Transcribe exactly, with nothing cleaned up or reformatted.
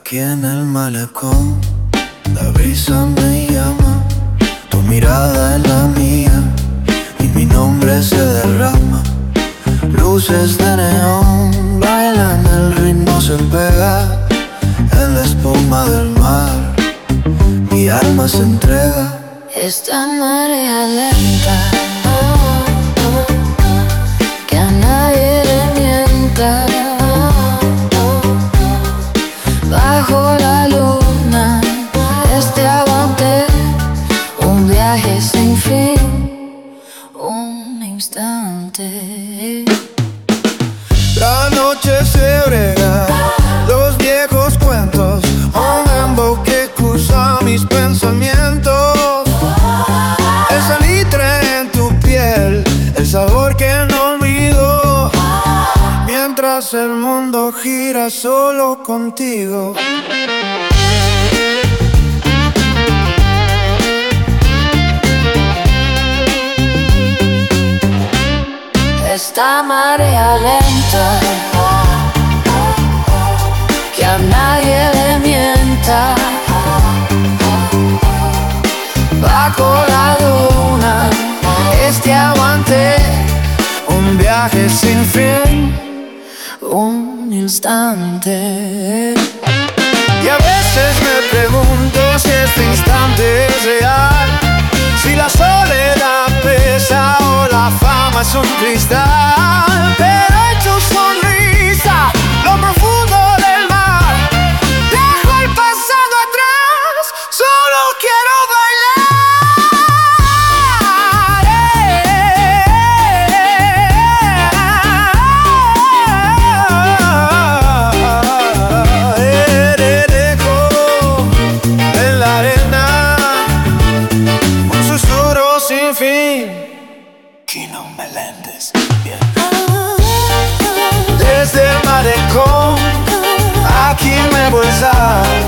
Aquí en el malecón, la brisa me llama, tu mirada es la mía y mi nombre se derrama. Luces de neón bailan, el ritmo se pega en la espuma del mar, mi alma se entrega. Esta marea lenta, oh, oh, oh, que a nadie le mienta, oh, oh, oh. Bajo la luna, este aguante, un viaje sin fin, un instante. La noche se brega, los viejos cuentos, un dembow que cruza mis pensamientos. El salitre en tu piel, el sabor que no olvido, mientras el mundo gira solo contigo. Esta marea lenta, que a nadie le mienta, bajo la luna, este aguante, Un viaje sin fin, un instante. y a veces me pregunto si este instante es real, si la soledad pesa o la fama es un cristal. Pero en tu sonrisa, lo profundo del mar, dejo el pasado atrás, solo quiero bailar. Eh, eh, dejo en la arena un susurro sin fin. Kino Meléndez, bien. Desde el malecón, aquí me voy a